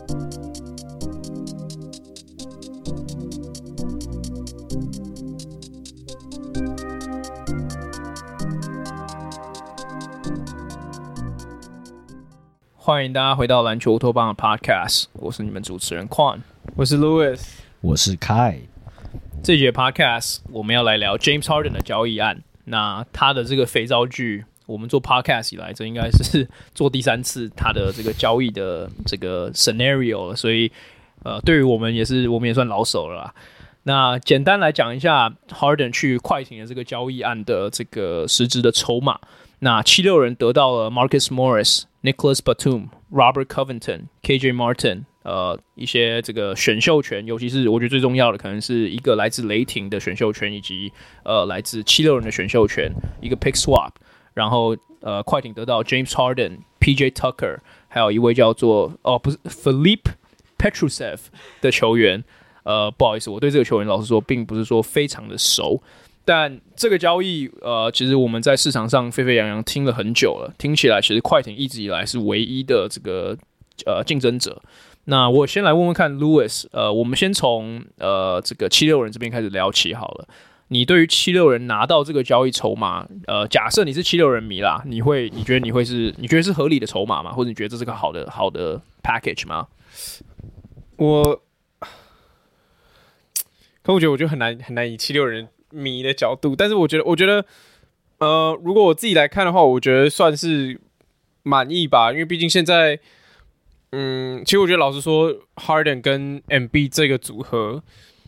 欢迎大家回到篮球乌托邦的 Podcast， 我是你们主持人 Quan， 我是 Louis， 我是 Kai。 这一节 Podcast 我们要来聊 James Harden 的交易案。那他的这个肥皂剧，我们做 Podcast 以来，这应该是做第3次他的这个交易的这个 scenario 了，所以对于我们也算老手了啦。那简单来讲一下 Harden 去快艇的这个交易案的这个实质的筹码。那76人得到了 Marcus Morris、Nicholas Batum、Robert Covington、KJ Martin， 一些这个选秀权，尤其是我觉得最重要的，可能是一个来自雷霆的选秀权，以及来自76人的选秀权，一个 pick swap。然后快艇得到 James Harden、PJ Tucker， 还有一位叫做不是 Filip Petrusev 的球员。不好意思，我对这个球员老实说，并不是说非常的熟。但这个交易，其实我们在市场上沸沸扬扬听了很久了，听起来其实快艇一直以来是唯一的这个竞争者。那我先来问问看 Louis， 我们先从这个76人这边开始聊起好了。你对于76人拿到这个交易筹码，假设你是76人迷啦，你觉得是合理的筹码吗？或者你觉得这是个好的 package 吗？ 我觉得很难以76人迷的角度，但是我觉得，如果我自己来看的话，我觉得算是满意吧，因为毕竟现在，其实我觉得老实说 ，Harden 跟 Embiid 这个组合，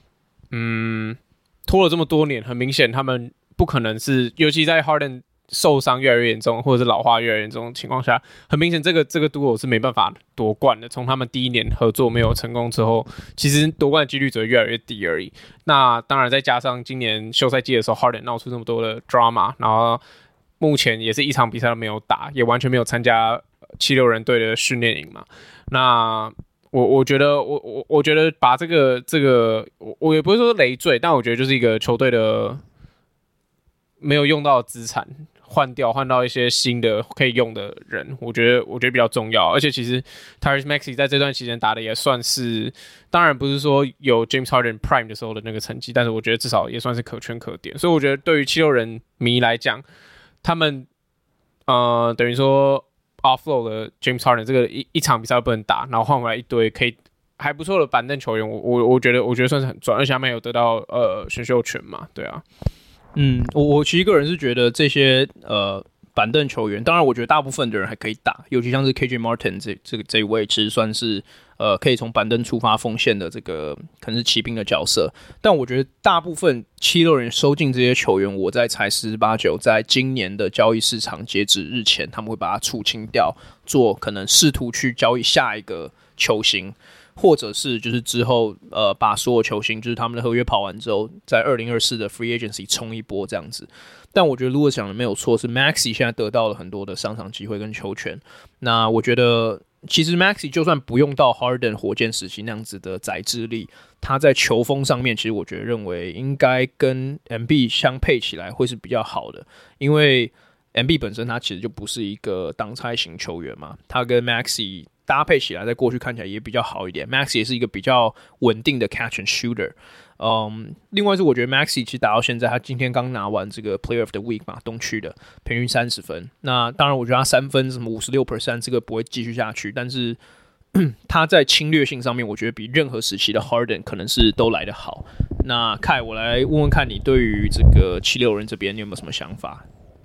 拖了这么多年，很明显他们不可能是，尤其在 Harden 受伤越来越严重，或者是老化越来越严重的情况下，很明显这个 duo 是没办法夺冠的。从他们第一年合作没有成功之后，其实夺冠的几率只会越来越低而已。那当然再加上今年休赛季的时候 ，Harden 闹出这么多的 drama， 然后目前也是一场比赛都没有打，也完全没有参加76人队的训练营嘛。那我觉得把这个我也不会说累赘，但我觉得就是一个球队的没有用到的资产。换到一些新的可以用的人，我觉得比较重要。而且其实 Tyrese Maxey 在这段期间打的也算是，当然不是说有 James Harden Prime 的时候的那个成绩，但是我觉得至少也算是可圈可点。所以我觉得对于76人迷来讲，他们等于说 offload 了 James Harden 这个一场比赛都不能打，然后换回来一堆可以还不错的板凳球员，我觉得算是很赚，而且他们有得到选秀权嘛，对啊。 我其实个人是觉得这些板凳球员，当然我觉得大部分的人还可以打，尤其像是 KJ Martin 这一位，其实算是可以从板凳出发锋线的这个可能是骑兵的角色。但我觉得大部分76人收进这些球员，我在猜10-8-9，在今年的交易市场截止日前，他们会把它出清掉，做可能试图去交易下一个球星。或者是就是之后把所有球星就是他们的合约跑完之后，在2024的 Free Agency 冲一波这样子。但我觉得 Louis 讲的没有错，是 Maxey 现在得到了很多的上场机会跟球权。那我觉得其实 Maxey 就算不用到 Harden 火箭时期那样子的宰制力，他在球风上面其实我觉得认为应该跟 Embiid 相配起来会是比较好的，因为 Embiid 本身他其实就不是一个挡拆型球员嘛，他跟 Maxey搭配起来，在过去看起来也比较好一点。Maxey 也是一个比较稳定的 catch and shooter。另外是我觉得 Maxey 其实打到现在，他今天刚拿完这个 Player of the Week 嘛，东区的平均30分。那当然，我觉得他3分什么56%这个不会继续下去，但是他在侵略性上面，我觉得比任何时期的 Harden 可能是都来得好。那Kai，我来问问看你对于这个76人这边你有没有什么想法？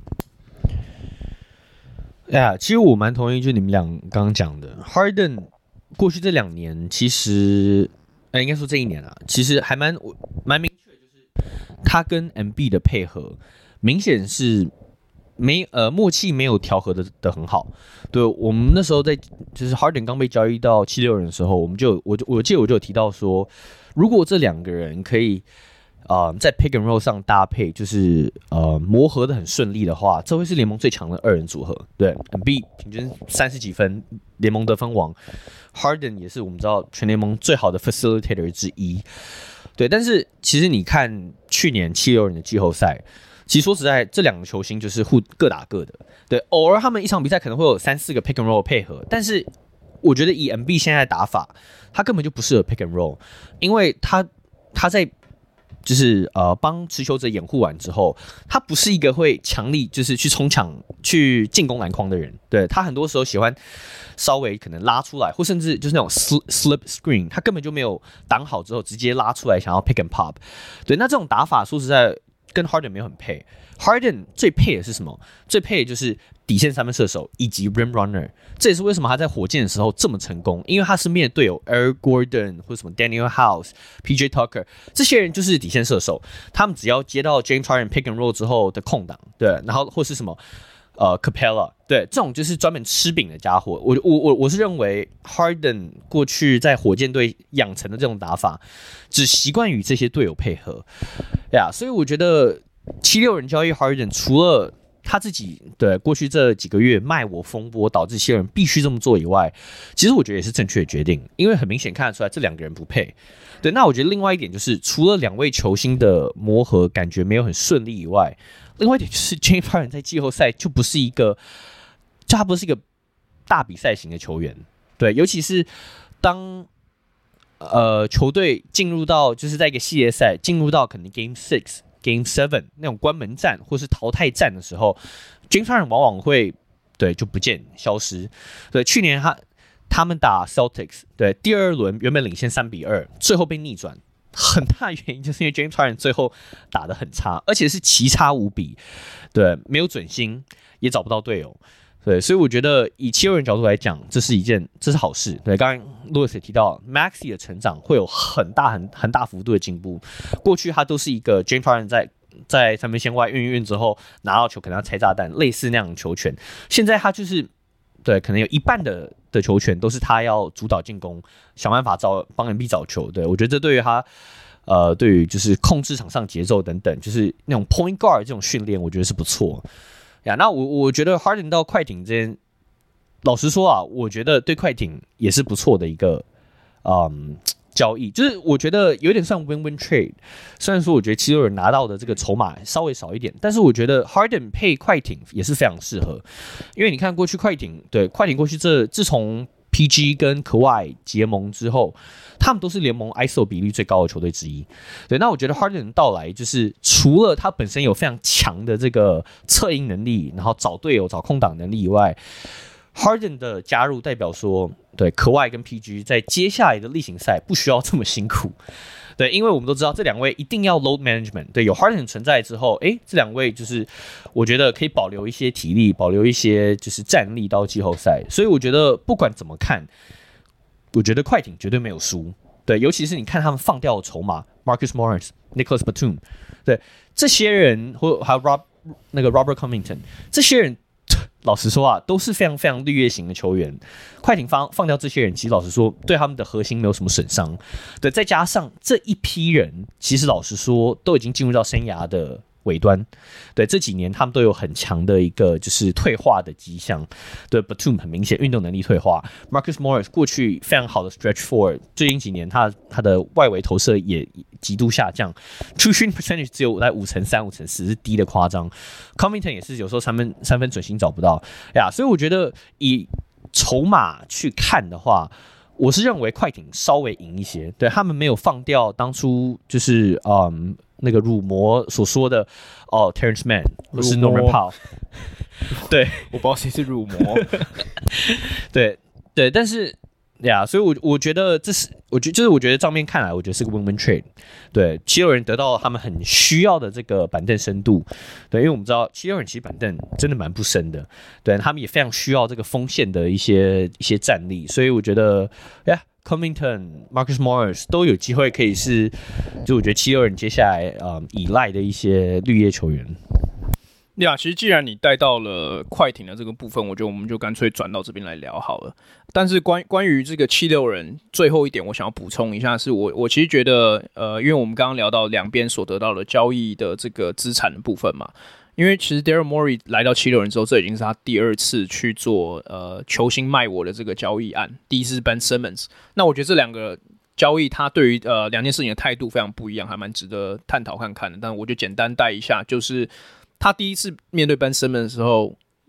其实我蛮同意，就是你们俩刚刚讲的 ，Harden 过去这2年，其实应该说这1年啊，其实还蛮明确，就是他跟 Embiid 的配合，明显是默契没有调和的很好。对，我们那时候在就是 Harden 刚被交易到76人的时候，我记得我就有提到说，如果这2个人可以在 pick and roll 上搭配，就是磨合的很顺利的话，这会是联盟最强的2人组合。对 ，Embiid 平均30几分，联盟得分王 ，Harden 也是我们知道全联盟最好的 facilitator 之一。对，但是其实你看去年76人的季后赛，其实说实在，这2个球星就是各打各的。对，偶尔他们一场比赛可能会有3-4个 pick and roll 的配合，但是我觉得以 MB 现在的打法，他根本就不适合 pick and roll， 因为他在就是帮持球者掩护完之后，他不是一个会强力就是去冲抢去进攻篮筐的人，对，他很多时候喜欢稍微可能拉出来，或甚至就是那种 slip screen， 他根本就没有挡好之后直接拉出来想要 pick and pop， 对，那这种打法说实在跟 Harden 没有很配。Harden 最配的是什么？最配的就是底线三分射手以及 rim runner， 这也是为什么他在火箭的时候这么成功，因为他身边的队友 Eric Gordon 或者什么 Daniel House、PJ Tucker 这些人就是底线射手，他们只要接到 James Harden pick and roll 之后的空档，对，然后或是什么Capella， 对，这种就是专门吃饼的家伙。我是认为 Harden 过去在火箭队养成的这种打法，只习惯与这些队友配合呀，所以我觉得76人交易 Harden， 除了他自己对过去这几个月卖我风波导致7人必须这么做以外，其实我觉得也是正确的决定，因为很明显看得出来这两个人不配。对，那我觉得另外一点就是，除了两位球星的磨合感觉没有很顺利以外，另外一点就是 James Harden 在季后赛就不是一个大比赛型的球员。对，尤其是当球队进入到就是在一个系列赛进入到可能 Game 6。Game 7那种关门战或是淘汰战的时候 ，James Harden 往往会对就不见消失。对，去年他们打 Celtics， 对第二轮原本领先3-2，最后被逆转，很大原因就是因为 James Harden 最后打得很差，而且是奇差无比，对，没有准心，也找不到队友。对，所以我觉得以76人角度来讲，这是好事。对，刚刚 Louis 也提到 Maxey 的成长会有很大幅度的进步。过去他都是一个 James Harden 在三分线外运之后拿到球可能要拆炸弹，类似那样的球权。现在他就是对，可能有一半的球权都是他要主导进攻，想办法帮 MB 找球。对，我觉得这对于他对于就是控制场上节奏等等，就是那种 point guard 这种训练，我觉得是不错。呀，那我觉得 Harden 到快艇这边，老实说啊，我觉得对快艇也是不错的一个交易，就是我觉得有点像 win-win trade。虽然说我觉得76人拿到的这个筹码稍微少一点，但是我觉得 Harden 配快艇也是非常适合，因为你看过去快艇过去自从 PG 跟 Kawhi 结盟之后，他们都是联盟 ISO 比例最高的球队之一。对，那我觉得 Harden 的到来，就是除了他本身有非常强的这个策应能力，然后找队友、找空档能力以外，Harden 的加入代表说，对Kawhi跟 PG 在接下来的例行赛不需要这么辛苦。对，因为我们都知道这两位一定要 load management。对，有 Harden 存在之后，这两位就是我觉得可以保留一些体力，保留一些就是战力到季后赛。所以我觉得不管怎么看，我觉得快艇绝对没有输。对，尤其是你看他们放掉的筹码 ，Marcus Morris、Nicholas Batum， 对这些人，还有Robert Covington， 这些人。老实说啊，都是非常非常绿叶型的球员。快艇放掉这些人，其实老实说，对他们的核心没有什么损伤。对，再加上这一批人，其实老实说，都已经进入到生涯的尾端。对，这几年他们都有很强的一个就是退化的迹象。对 ，Batum 很明显运动能力退化。Marcus Morris 过去非常好的 stretch four， 最近几年他的外围投射也极度下降 ，true shooting percentage 只有在5%、3%、5%是低的夸张。Covington 也是有时候三分准心找不到呀，所以我觉得以筹码去看的话，我是认为快艇稍微赢一些。对，他们没有放掉当初就是那个辱魔所说的Terrence Mann 或是 Norman Powell， 对， 我不知道谁是辱魔， 对，但是呀，所以我觉得我觉得账面看来，我觉得是个 win-win trade。对，76人得到他们很需要的这个板凳深度。对，因为我们知道76人其实板凳真的蛮不深的，对他们也非常需要这个锋线的一些战力，所以我觉得Covington、Marcus Morris 都有机会可以是，就我觉得76人接下来依赖的一些绿叶球员。 其实既然你带到了快艇的这个部分，我觉得我们就干脆转到这边来聊好了。但是关于这个76人，最后一点我想要补充一下，是我其实觉得因为我们刚刚聊到两边所得到的交易的这个资产的部分嘛，因为其实 Daryl Morey 来到76人之后，这已经是他第二次去做球星卖我的这个交易案，第一次是 Ben Simmons。那我觉得这两个交易，他对于两件事情的态度非常不一样，还蛮值得探讨看看的。但我就简单带一下，就是他第一次面对 Ben Simmons 的时候，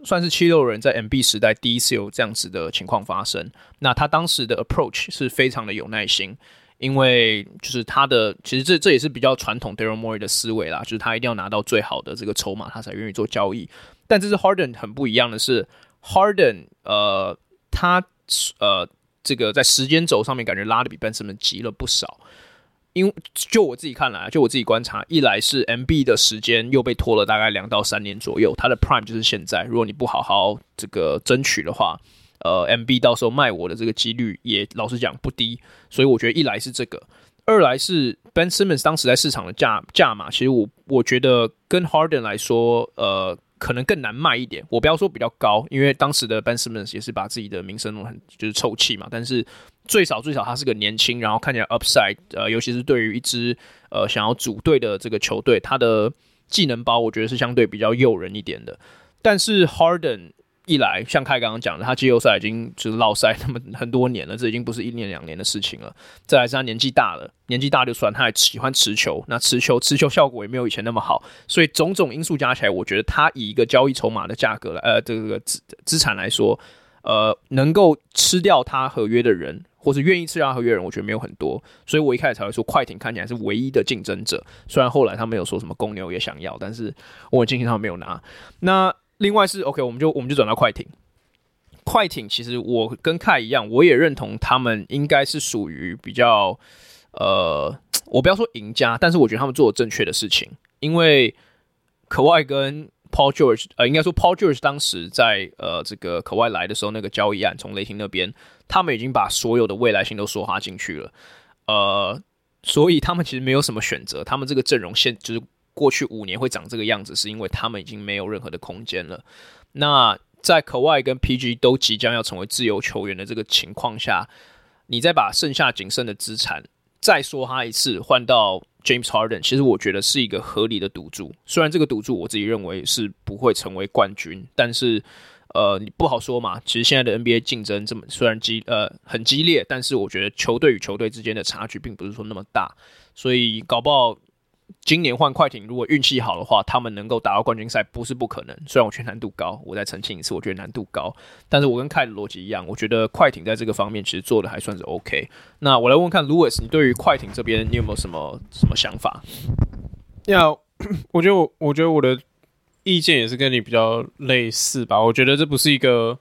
算是76人在 MB 时代第一次有这样子的情况发生。那他当时的 approach 是非常的有耐心，因为就是他的其实这也是比较传统 Daryl Morey 的思维啦，就是他一定要拿到最好的这个筹码，他才愿意做交易。但这是 Harden 很不一样的是 ，Harden 他这个在时间轴上面感觉拉的比 Ben Simmons 急了不少。因为就我自己看来，就我自己观察，一来是 MB 的时间又被拖了大概2到3年左右，他的 Prime 就是现在，如果你不好好这个争取的话，MB 到时候卖我的这个几率也老实讲不低，所以我觉得一来是这个，二来是 Ben Simmons 当时在市场的价码，其实我觉得跟 Harden 来说，可能更难卖一点。我不要说比较高，因为当时的 Ben Simmons 也是把自己的名声弄得很就是臭气嘛。但是最少他是个年轻，然后看起来 upside，尤其是对于一支想要组队的这个球队，他的技能包我觉得是相对比较诱人一点的。但是 Harden 一来，像凯刚刚讲的，他季后赛已经就是落赛那么很多年了，这已经不是1年2年的事情了。再来是他年纪大了，年纪大就算，他还喜欢持球，那持球效果也没有以前那么好，所以种种因素加起来，我觉得他以一个交易筹码的价格来，这个资产来说，能够吃掉他合约的人，或是愿意吃掉他合约的人，我觉得没有很多，所以我一开始才会说快艇看起来是唯一的竞争者。虽然后来他们有说什么公牛也想要，但是我很庆幸他们没有拿。那另外是 OK， 我们就转到快艇。快艇其实我跟凯一样，我也认同他们应该是属于比较我不要说赢家，但是我觉得他们做了正确的事情，因为可外跟 Paul George， 应该说 Paul George 当时在这个可外来的时候，那个交易案从雷霆那边，他们已经把所有的未来性都说哈进去了，所以他们其实没有什么选择，他们这个阵容就是过去5年会长这个样子，是因为他们已经没有任何的空间了。那在Kawhi跟 PG 都即将要成为自由球员的这个情况下，你再把剩下仅剩的资产再说哈一次换到 James Harden， 其实我觉得是一个合理的赌注。虽然这个赌注我自己认为是不会成为冠军，但是你不好说嘛。其实现在的 NBA 竞争虽然很激烈，但是我觉得球队与球队之间的差距并不是说那么大，所以搞不好今年换快艇，如果运气好的话，他们能够打到冠军赛不是不可能。虽然我觉得难度高，我再澄清一次，我觉得难度高。但是我跟凯的逻辑一样，我觉得快艇在这个方面其实做的还算是 OK。那我来问看 Lewis， 你对于快艇这边你有没有什么想法？ 我觉得我的意见也是跟你比较类似吧。我觉得这不是一个，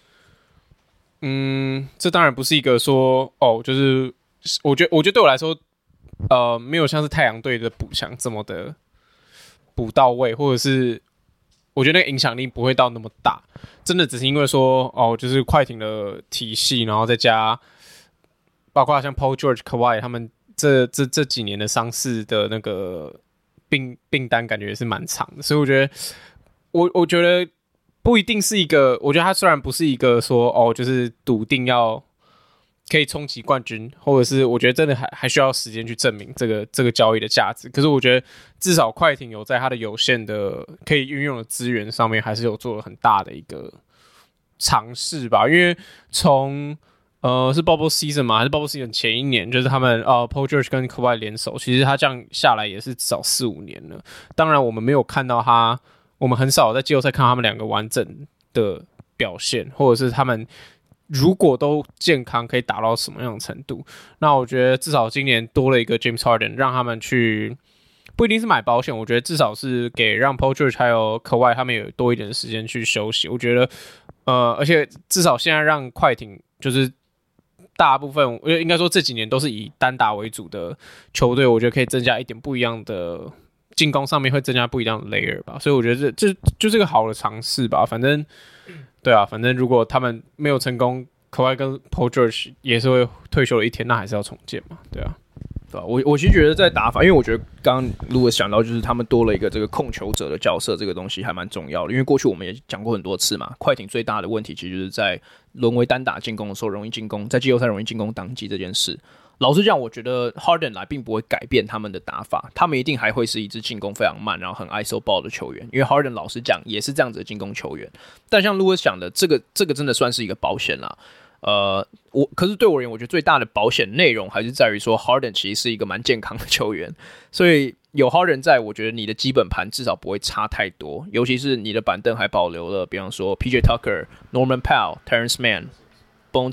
这当然不是一个说就是我觉得对我来说。没有像是太阳队的补强这么的补到位，或者是我觉得那个影响力不会到那么大，真的只是因为说就是快艇的体系，然后再加包括像 Paul George、Kawhi 他们这几年的伤势的那个病单，感觉也是蛮长的，所以我觉得我觉得不一定是一个，我觉得他虽然不是一个说就是笃定要。可以冲击冠军，或者是我觉得真的还需要时间去证明这个交易的价值。可是我觉得至少快艇有在他的有限的可以运用的资源上面，还是有做了很大的一个尝试吧。因为从是 Bubble Season 嘛，还是 Bubble Season 前一年，就是他们Paul George 跟 Kawhi 联手，其实他这样下来也是至少4-5年了。当然我们没有看到我们很少在季后赛看到他们两个完整的表现，或者是他们。如果都健康，可以打到什么样的程度？那我觉得至少今年多了一个 James Harden， 让他们去不一定是买保险，我觉得至少是让 Paul George 还有 Kawhi 他们有多一点的时间去休息。我觉得而且至少现在让快艇就是大部分，应该说这几年都是以单打为主的球队，我觉得可以增加一点不一样的进攻上面会增加不一样的 layer 吧。所以我觉得这就是个好的尝试吧。反正。对啊，反正如果他们没有成功 ，Kawhi 跟 Paul George 也是会退休了一天，那还是要重建嘛，对啊。 对吧？我其实觉得在打法，因为我觉得刚刚 Lewis 想到就是他们多了一个这个控球者的角色，这个东西还蛮重要的。因为过去我们也讲过很多次嘛，快艇最大的问题其实就是在沦为单打进攻的时候容易进攻，在季后赛容易进攻当机这件事。老实讲，我觉得 Harden 来并不会改变他们的打法，他们一定还会是一支进攻非常慢，然后很 ISO ball 的球员。因为 Harden 老实讲也是这样子的进攻球员。但像 Lewis 讲的，这个真的算是一个保险啦。 可是对我而言，我觉得最大的保险内容还是在于说 Harden 其实是一个蛮健康的球员，所以有 Harden 在，我觉得你的基本盘至少不会差太多，尤其是你的板凳还保留了，比方说 PJ Tucker、Norman Powell、Terrence Mann、Bones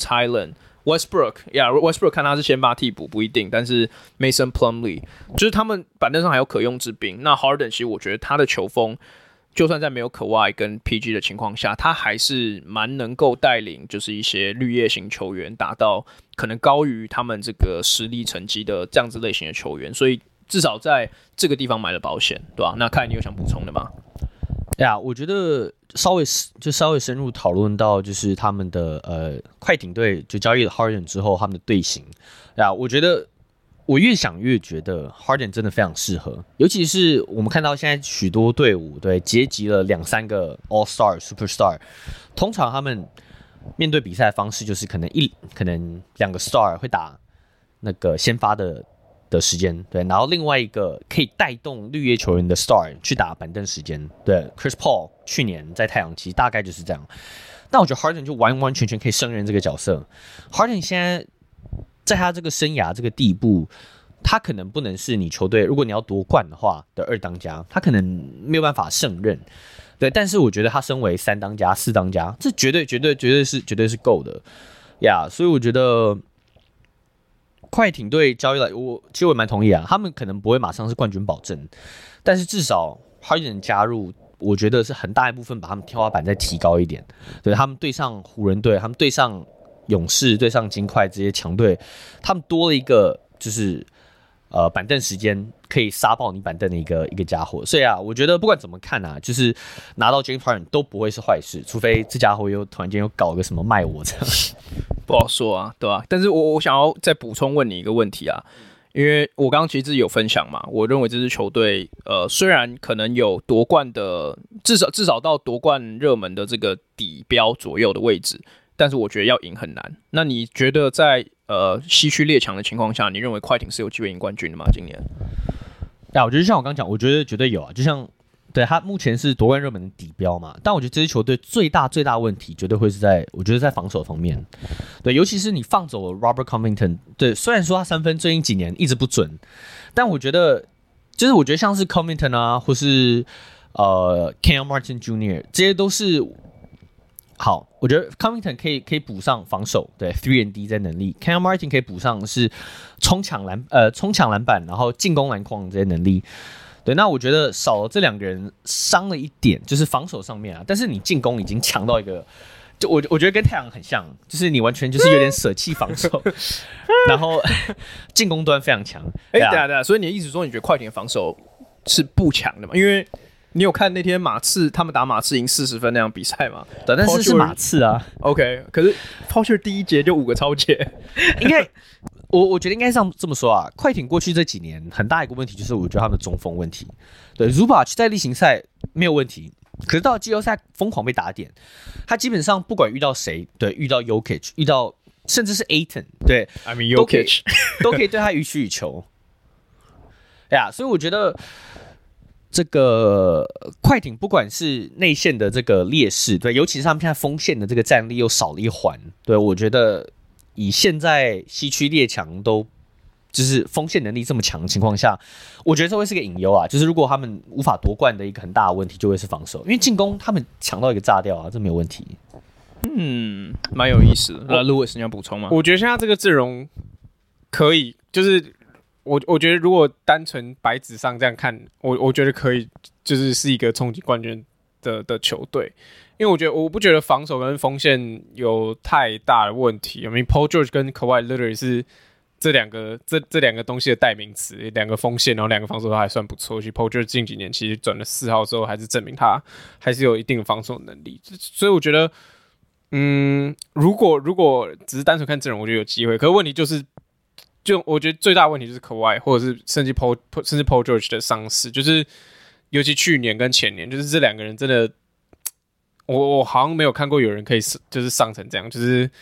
Hyland。Westbrook 看他是先发替补不一定，但是 Mason Plumlee 就是他们板凳上还有可用之兵。那 Harden 其实我觉得他的球风，就算在没有Kawhi跟 PG 的情况下，他还是蛮能够带领就是一些绿叶型球员达到可能高于他们这个实力成绩的这样子类型的球员，所以至少在这个地方买了保险，对吧？那看你有想补充的吗？ 我觉得稍微深入讨论到就是他们的快艇队就交易了 Harden 之后他们的队形我觉得我越想越觉得 Harden 真的非常适合，尤其是我们看到现在许多队伍对结集了2-3个 All Star、Superstar， 通常他们面对比赛的方式就是可能2个 Star 会打那个先发的时间，对，然后另外一个可以带动绿叶球员的 Star 去打板凳时间，对 ，Chris Paul 去年在太阳其实大概就是这样。但我觉得 Harden 就完完全全可以胜任这个角色。Harden 现在在他这个生涯这个地步，他可能不能是你球队如果你要夺冠的话的2当家，他可能没有办法胜任。对，但是我觉得他身为3当家、4当家，这绝对是够的呀。所以我觉得快艇队交易来，其实我蛮同意他们可能不会马上是冠军保证，但是至少 Harden 加入，我觉得是很大一部分把他们天花板再提高一点。对，他们对上湖人队，他们对上勇士、对上金块这些强队，他们多了一个就是板凳时间可以杀爆你板凳的一个家伙。所以我觉得不管怎么看就是拿到 James Harden 都不会是坏事，除非这家伙突然间又搞个什么卖我这样。 不好说对吧？但是我想要再补充问你一个问题因为我刚刚其实自己有分享嘛，我认为这支球队虽然可能有夺冠的至少到夺冠热门的这个底标左右的位置，但是我觉得要赢很难。那你觉得在西区列强的情况下，你认为快艇是有机会赢冠军的吗？今年？ 我觉得像我刚讲，我觉得绝对有就像对他目前是夺冠热门的底标嘛，但我觉得这支球队最大问题绝对会是我觉得在防守方面，对，尤其是你放走了 Robert Covington， 对，虽然说他3分最近几年一直不准，但我觉得像是 Covington或是Cam Martin Jr. 这些都是好，我觉得 Covington 可以补上防守，对 3&D 在能力 ，Cam Martin 可以补上是冲抢篮板，然后进攻篮筐这些能力。对，那我觉得少了这2个人伤了一点，就是防守上面但是你进攻已经强到一个，就我觉得跟太阳很像，就是你完全就是有点舍弃防守，然后进攻端非常强。 对啊，所以你的意思说你觉得快艇的防守是不强的嘛？因为你有看那天他们打马刺赢40分那样比赛吗？ 对，但是马刺 OK， 可是 Paul George 第一节就5个超节， 应该。我觉得应该这么说快艇过去这几年很大一个问题就是我觉得他们的中锋问题。对 Zubac 在例行赛没有问题，可是到季后赛疯狂被打点，他基本上不管遇到谁，对，遇到 Jokic， 遇到甚至是 Ayton， 对 I mean Jokic 都可以对他予取予求。所以我觉得这个快艇不管是内线的这个劣势，对，尤其是他们现在锋线的这个战力又少了一环，对，我觉得以现在西区列强都就是锋线能力这么强的情况下，我觉得这会是个隐忧就是如果他们无法夺冠的一个很大的问题就会是防守，因为进攻他们强到一个炸掉这没有问题。 蛮有意思的。那 Lewis 你要补充吗？ 我觉得现在这个阵容可以，就是我觉得如果单纯白纸上这样看，我觉得可以，就是一个冲击冠军的球队。因为我不觉得防守跟锋线有太大的问题。I mean Paul George 跟 Kawhi Leonard 是这两个东西的代名词，2个锋线，然后2个防守都还算不错。其实 Paul George 近几年其实转了4号之后，还是证明他还是有一定的防守能力。所以我觉得，如果只是单纯看阵容，我觉得有机会。可是问题就是，我觉得最大的问题就是 Kawhi 或者是甚至 Paul George 的伤势，就是尤其去年跟前年，就是这2个人真的。我好像没有看过有人可以就是上成这样，就是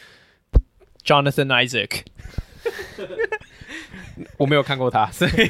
Jonathan Isaac 我没有看过他，所以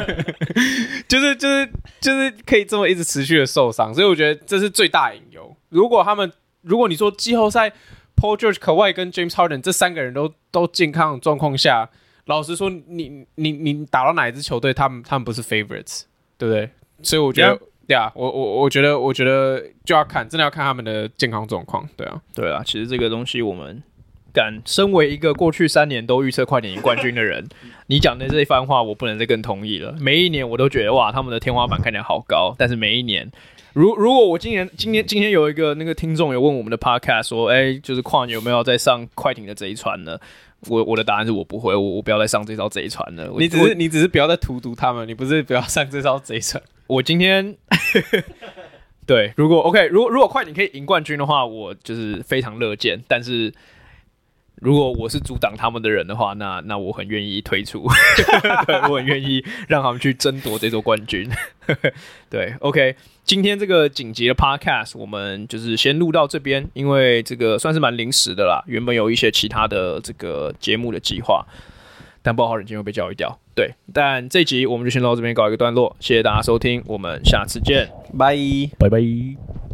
就是可以这么一直持续的受伤，所以我觉得这是最大隐忧。如果你说季后赛 Paul George、可外跟 James Harden 这3个人都健康的状况下，老实说，你打到哪一支球队，他们不是 favorites， 对不对？所以我觉得。我觉得就要看，真的要看他们的健康状况，对啊， 其实这个东西我们身为一个过去3年都预测快艇赢冠军的人，你讲的这一番话我不能再更同意了。每一年我都觉得哇，他们的天花板看起来好高，但是每一年，如果我今天有一个那个听众有问我们的 podcast 说，就是矿有没有在上快艇的这一船呢？我的答案是我不会，我不要再上这艘贼船了。 你只是不要再荼毒他们，你不是不要上这艘贼船。 我今天对，如果快艇可以赢冠军的话，我就是非常乐见。但是如果我是阻挡他们的人的话，那我很愿意退出，对，我很愿意让他们去争夺这座冠军。对 ，OK， 今天这个紧急的 podcast 我们就是先录到这边，因为这个算是蛮临时的啦，原本有一些其他的这个节目的计划，但不好人今天会被教育掉。对，但这集我们就先到这边告一个段落，谢谢大家收听，我们下次见， 拜拜拜。